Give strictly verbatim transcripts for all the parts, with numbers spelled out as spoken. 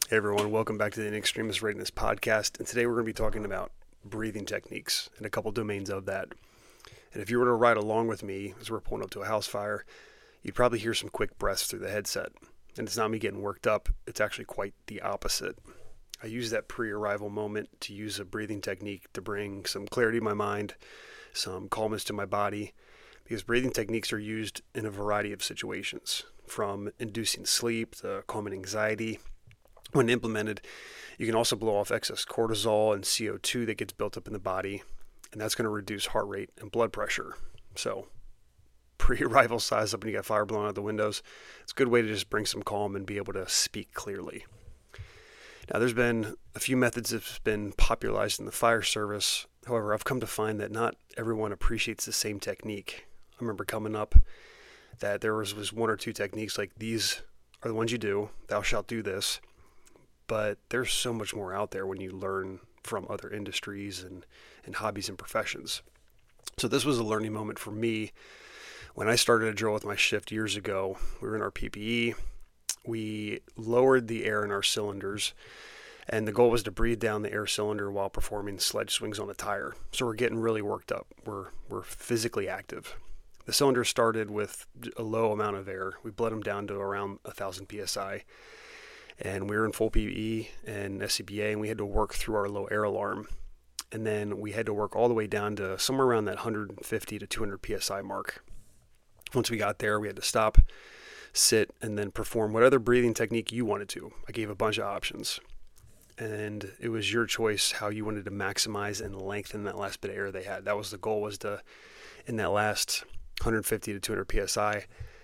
Hey everyone, welcome back to the In Extremis Readiness Podcast. And today we're going to be talking about breathing techniques and a couple domains of that. And if you were to ride along with me as we're pulling up to a house fire, you'd probably hear some quick breaths through the headset. And it's not me getting worked up, it's actually quite the opposite. I use that pre-arrival moment to use a breathing technique to bring some clarity to my mind, some calmness to my body, because breathing techniques are used in a variety of situations, from inducing sleep to calming anxiety. When implemented, you can also blow off excess cortisol and C O two that gets built up in the body, and that's going to reduce heart rate and blood pressure. So, pre-arrival size up when you got fire blowing out the windows, it's a good way to just bring some calm and be able to speak clearly. Now, there's been a few methods that's been popularized in the fire service. However, I've come to find that not everyone appreciates the same technique. I remember coming up that there was, was one or two techniques like these are the ones you do, thou shalt do this. But there's so much more out there when you learn from other industries and, and hobbies and professions. So this was a learning moment for me. When I started a drill with my shift years ago, we were in our P P E. We lowered the air in our cylinders, and the goal was to breathe down the air cylinder while performing sledge swings on a tire. So we're getting really worked up. We're, we're physically active. The cylinder started with a low amount of air. We bled them down to around one thousand P S I. And we were in full P P E and S C B A, and we had to work through our low air alarm. And then we had to work all the way down to somewhere around that one hundred fifty to two hundred P S I mark. Once we got there, we had to stop, sit, and then perform what other breathing technique you wanted to. I gave a bunch of options. And it was your choice how you wanted to maximize and lengthen that last bit of air they had. That was the goal, was to, in that last one hundred fifty to two hundred P S I,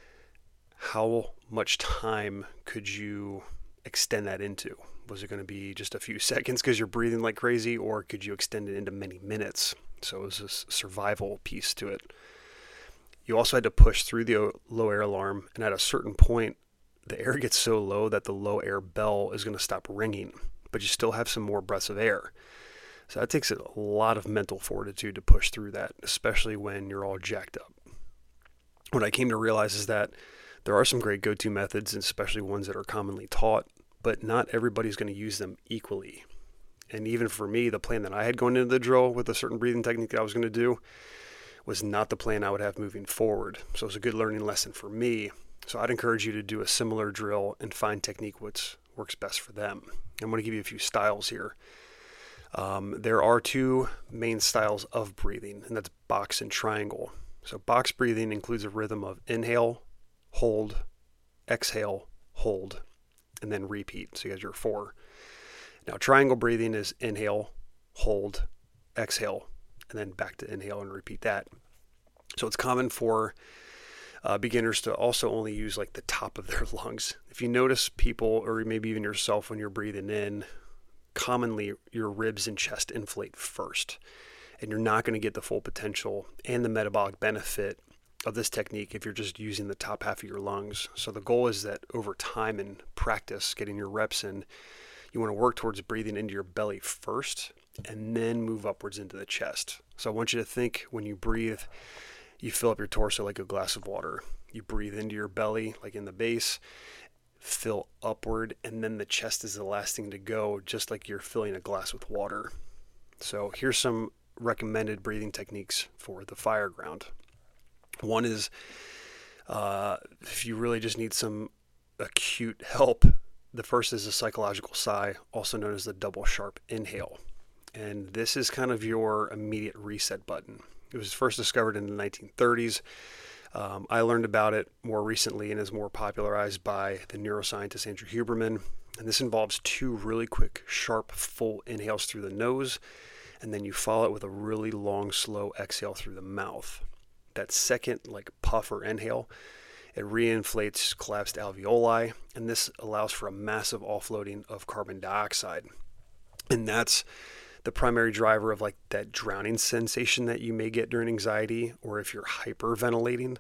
how much time could you extend that into? Was it going to be just a few seconds because you're breathing like crazy, or could you extend it into many minutes? So it was a survival piece to it. You also had to push through the low air alarm, and at a certain point, the air gets so low that the low air bell is going to stop ringing, but you still have some more breaths of air. So that takes a lot of mental fortitude to push through that, especially when you're all jacked up. What I came to realize is that there are some great go-to methods, and especially ones that are commonly taught, but not everybody's going to use them equally. And even for me, the plan that I had going into the drill with a certain breathing technique that I was going to do was not the plan I would have moving forward. So it was a good learning lesson for me. So I'd encourage you to do a similar drill and find technique which works best for them. I'm going to give you a few styles here. Um, there are two main styles of breathing, and that's box and triangle. So box breathing includes a rhythm of inhale, hold, exhale, hold, and then repeat. So you got your four. Now triangle breathing is inhale, hold, exhale, and then back to inhale and repeat that. So it's common for uh, beginners to also only use like the top of their lungs. If you notice people, or maybe even yourself when you're breathing in, commonly your ribs and chest inflate first, and you're not going to get the full potential and the metabolic benefit of this technique if you're just using the top half of your lungs. So the goal is that over time and practice, getting your reps in, you want to work towards breathing into your belly first and then move upwards into the chest. So I want you to think when you breathe, you fill up your torso like a glass of water. You breathe into your belly, like in the base, fill upward, and then the chest is the last thing to go, just like you're filling a glass with water. So here's some recommended breathing techniques for the fire ground. One is uh, if you really just need some acute help, the first is a psychological sigh, also known as the double sharp inhale. And this is kind of your immediate reset button. It was first discovered in the nineteen thirties. Um, I learned about it more recently and is more popularized by the neuroscientist Andrew Huberman. And this involves two really quick, sharp, full inhales through the nose, and then you follow it with a really long, slow exhale through the mouth. That second like puff or inhale, it reinflates collapsed alveoli, and this allows for a massive offloading of carbon dioxide. And that's the primary driver of like that drowning sensation that you may get during anxiety, or if you're hyperventilating.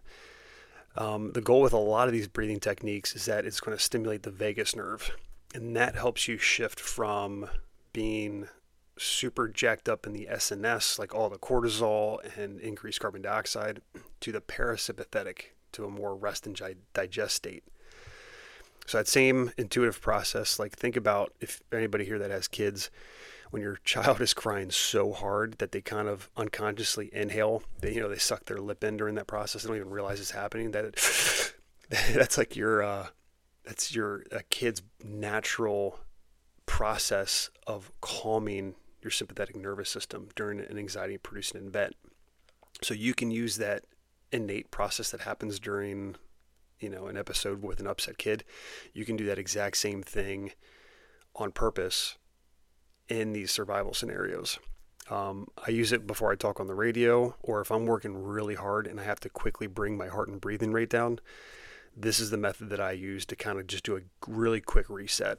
Um, the goal with a lot of these breathing techniques is that it's going to stimulate the vagus nerve, and that helps you shift from being super jacked up in the S N S, like all the cortisol and increased carbon dioxide, to the parasympathetic, to a more rest and digest state. So that same intuitive process, like think about if anybody here that has kids, when your child is crying so hard that they kind of unconsciously inhale, they, you know, they suck their lip in during that process. They don't even realize it's happening. That it, that's like your, uh, that's your a kid's natural process of calming your sympathetic nervous system during an anxiety-producing event. So you can use that innate process that happens during, you know, an episode with an upset kid. You can do that exact same thing on purpose in these survival scenarios. Um, I use it before I talk on the radio, or if I'm working really hard and I have to quickly bring my heart and breathing rate down. This is the method that I use to kind of just do a really quick reset.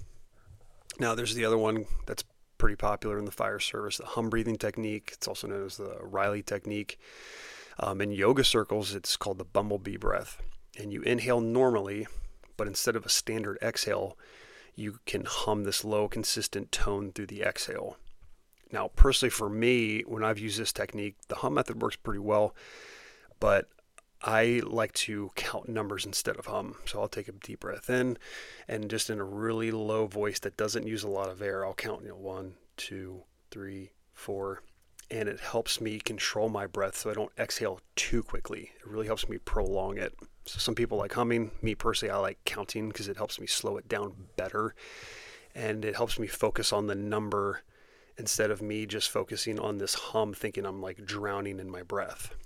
Now, there's the other one that's pretty popular in the fire service, the hum breathing technique. It's also known as the Riley technique. Um, in yoga circles, it's called the bumblebee breath. And you inhale normally, but instead of a standard exhale, you can hum this low, consistent tone through the exhale. Now, personally for me, when I've used this technique, the hum method works pretty well, but I like to count numbers instead of hum. So I'll take a deep breath in, and just in a really low voice that doesn't use a lot of air, I'll count, you know, one, two, three, four, and it helps me control my breath so I don't exhale too quickly. It really helps me prolong it. So some people like humming. Me personally, I like counting because it helps me slow it down better, and it helps me focus on the number instead of me just focusing on this hum thinking I'm like drowning in my breath.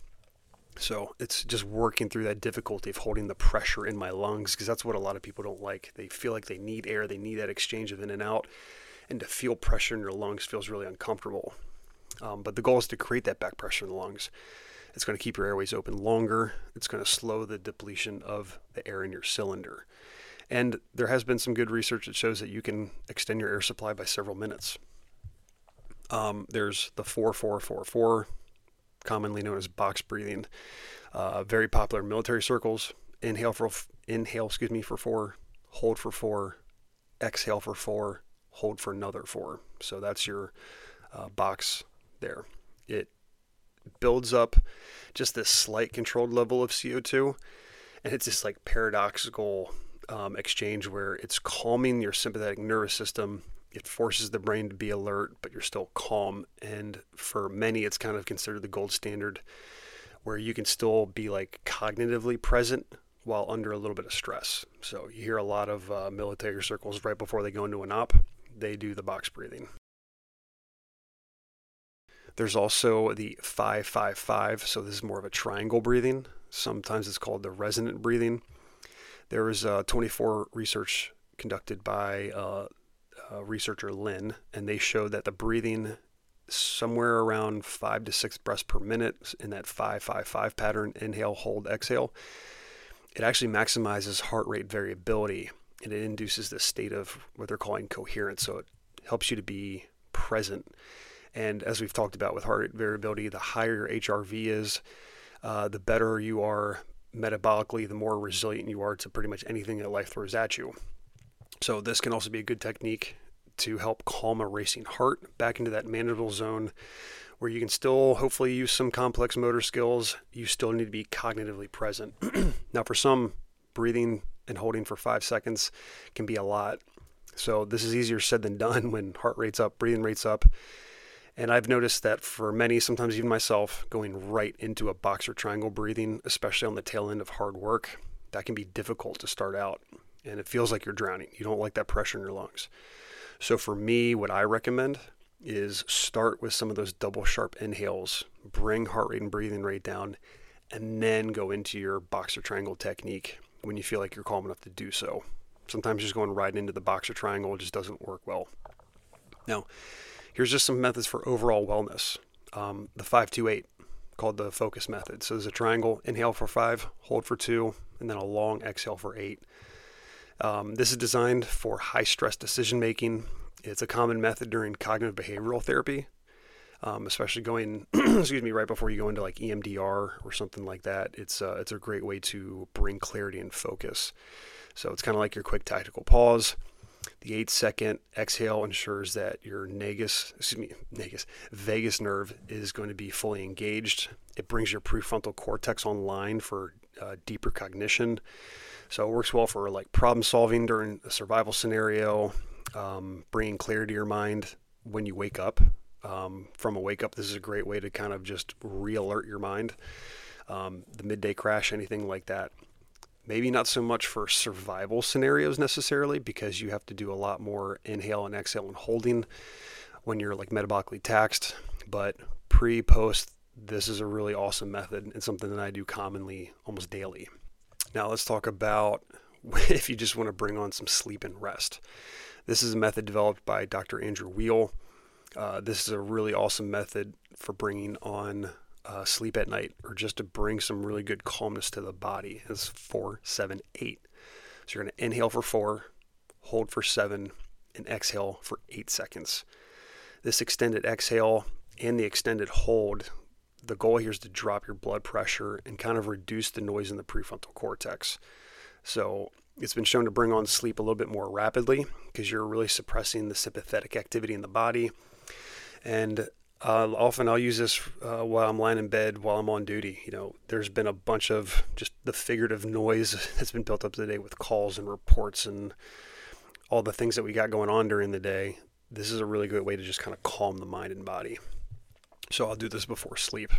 So it's just working through that difficulty of holding the pressure in my lungs, because that's what a lot of people don't like. They feel like they need air, they need that exchange of in and out, and to feel pressure in your lungs feels really uncomfortable. Um, but the goal is to create that back pressure in the lungs. It's going to keep your airways open longer. It's going to slow the depletion of the air in your cylinder. And there has been some good research that shows that you can extend your air supply by several minutes. Um, there's the four four four four, commonly known as box breathing, uh, very popular in military circles. Inhale for inhale, excuse me, for four, hold for four, exhale for four, hold for another four. So that's your uh, box there. It builds up just this slight controlled level of C O two, and it's this like paradoxical um, exchange where it's calming your sympathetic nervous system. It forces the brain to be alert, but you're still calm. And for many, it's kind of considered the gold standard, where you can still be like cognitively present while under a little bit of stress. So you hear a lot of uh, military circles right before they go into an op, they do the box breathing. There's also the five five five, so this is more of a triangle breathing. Sometimes it's called the resonant breathing. There was uh, twenty-four research conducted by uh, uh, researcher Lin, and they showed that the breathing somewhere around five to six breaths per minute in that five five five pattern, inhale, hold, exhale, it actually maximizes heart rate variability, and it induces this state of what they're calling coherence. So it helps you to be present. And as we've talked about with heart rate variability, the higher your H R V is, uh, the better you are metabolically, the more resilient you are to pretty much anything that life throws at you. So this can also be a good technique to help calm a racing heart back into that manageable zone where you can still hopefully use some complex motor skills. You still need to be cognitively present. Now, for some, breathing and holding for five seconds can be a lot. So this is easier said than done when heart rate's up, breathing rate's up. And I've noticed that for many, sometimes even myself, going right into a box or triangle breathing, especially on the tail end of hard work, that can be difficult to start out. And it feels like you're drowning. You don't like that pressure in your lungs. So for me, what I recommend is start with some of those double sharp inhales, bring heart rate and breathing rate down, and then go into your box or triangle technique when you feel like you're calm enough to do so. Sometimes just going right into the box or triangle just doesn't work well. Now, here's just some methods for overall wellness. Um, the five two eight, called the focus method. So there's a triangle, inhale for five, hold for two, and then a long exhale for eight. Um, this is designed for high stress decision making. It's a common method during cognitive behavioral therapy, um, especially going, excuse me, right before you go into like E M D R or something like that. It's uh, it's a great way to bring clarity and focus. So it's kind of like your quick tactical pause. The eight second exhale ensures that your nagus, excuse me, nagus, vagus nerve is going to be fully engaged. It brings your prefrontal cortex online for uh, deeper cognition. So it works well for like problem solving during a survival scenario, um, bringing clarity to your mind when you wake up. Um, from a wake up, this is a great way to kind of just re-alert your mind. Um, the midday crash, anything like that. Maybe not so much for survival scenarios necessarily, because you have to do a lot more inhale and exhale and holding when you're like metabolically taxed. But pre, post, this is a really awesome method and something that I do commonly, almost daily. Now let's talk about if you just want to bring on some sleep and rest. This is a method developed by Doctor Andrew Weil. Uh, this is a really awesome method for bringing on uh, sleep at night, or just to bring some really good calmness to the body. It's four, seven, eight. So you're going to inhale for four, hold for seven, and exhale for eight seconds. This extended exhale and the extended hold, the goal here is to drop your blood pressure and kind of reduce the noise in the prefrontal cortex. So it's been shown to bring on sleep a little bit more rapidly because you're really suppressing the sympathetic activity in the body. And uh, often I'll use this uh, while I'm lying in bed while I'm on duty. You know, there's been a bunch of just the figurative noise that's been built up today with calls and reports and all the things that we got going on during the day. This is a really good way to just kind of calm the mind and body. So I'll do this before sleep.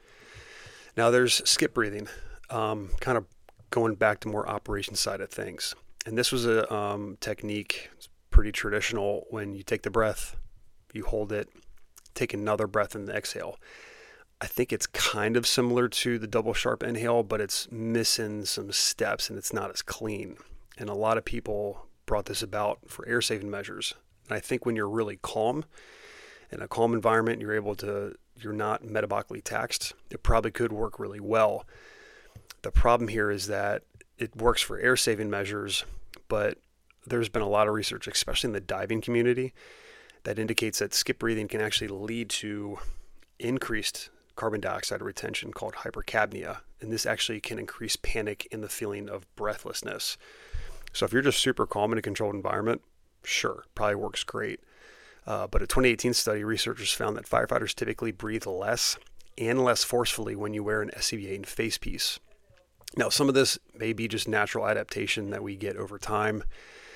Now there's skip breathing, um, kind of going back to more operation side of things. And this was a um, technique, it's pretty traditional, when you take the breath, you hold it, take another breath and exhale. I think it's kind of similar to the double sharp inhale, but it's missing some steps and it's not as clean. And a lot of people brought this about for air saving measures. And I think when you're really calm, in a calm environment, you're able to, you're not metabolically taxed, it probably could work really well. The problem here is that it works for air saving measures, but there's been a lot of research, especially in the diving community, that indicates that skip breathing can actually lead to increased carbon dioxide retention called hypercapnia. And this actually can increase panic and the feeling of breathlessness. So if you're just super calm in a controlled environment, sure, probably works great. Uh, but a twenty eighteen study, researchers found that firefighters typically breathe less and less forcefully when you wear an S C B A and face piece. Now, some of this may be just natural adaptation that we get over time,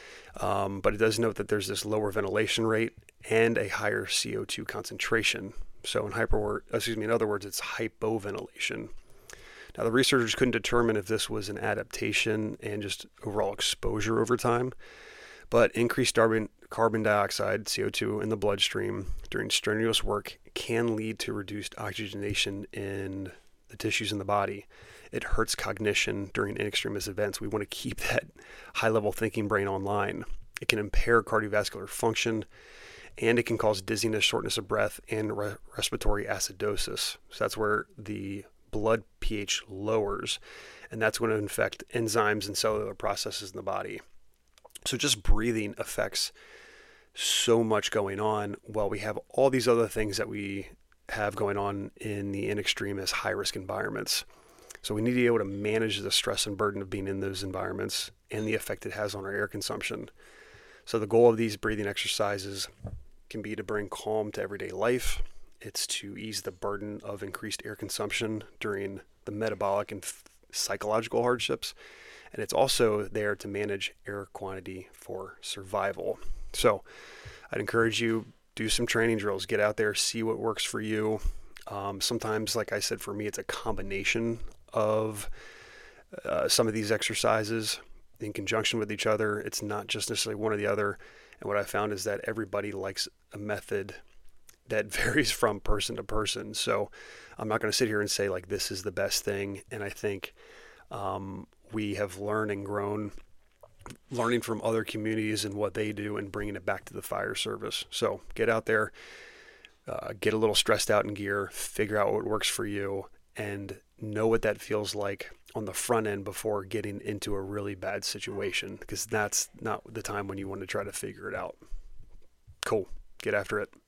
um, but it does note that there's this lower ventilation rate and a higher C O two concentration. So in hyper, excuse me, in other words, it's hypoventilation. Now, the researchers couldn't determine if this was an adaptation and just overall exposure over time, but increased carbon, carbon dioxide, C O two, in the bloodstream during strenuous work can lead to reduced oxygenation in the tissues in the body. It hurts cognition during in extremis events. We want to keep that high-level thinking brain online. It can impair cardiovascular function, and it can cause dizziness, shortness of breath, and re- respiratory acidosis. So that's where the blood pH lowers, and that's going to infect enzymes and cellular processes in the body. So just breathing affects so much going on, while we have all these other things that we have going on in the in extremis high-risk environments. So we need to be able to manage the stress and burden of being in those environments and the effect it has on our air consumption. So the goal of these breathing exercises can be to bring calm to everyday life. It's to ease the burden of increased air consumption during the metabolic and f- psychological hardships. And it's also there to manage air quantity for survival. So I'd encourage you, do some training drills, get out there, see what works for you. Um, sometimes, like I said, for me, it's a combination of uh, some of these exercises in conjunction with each other. It's not just necessarily one or the other. And what I found is that everybody likes a method that varies from person to person. So I'm not going to sit here and say like this is the best thing. And I think um, we have learned and grown learning from other communities and what they do and bringing it back to the fire service. So get out there, uh, get a little stressed out in gear, figure out what works for you, and know what that feels like on the front end before getting into a really bad situation, because that's not the time when you want to try to figure it out. Cool. Get after it.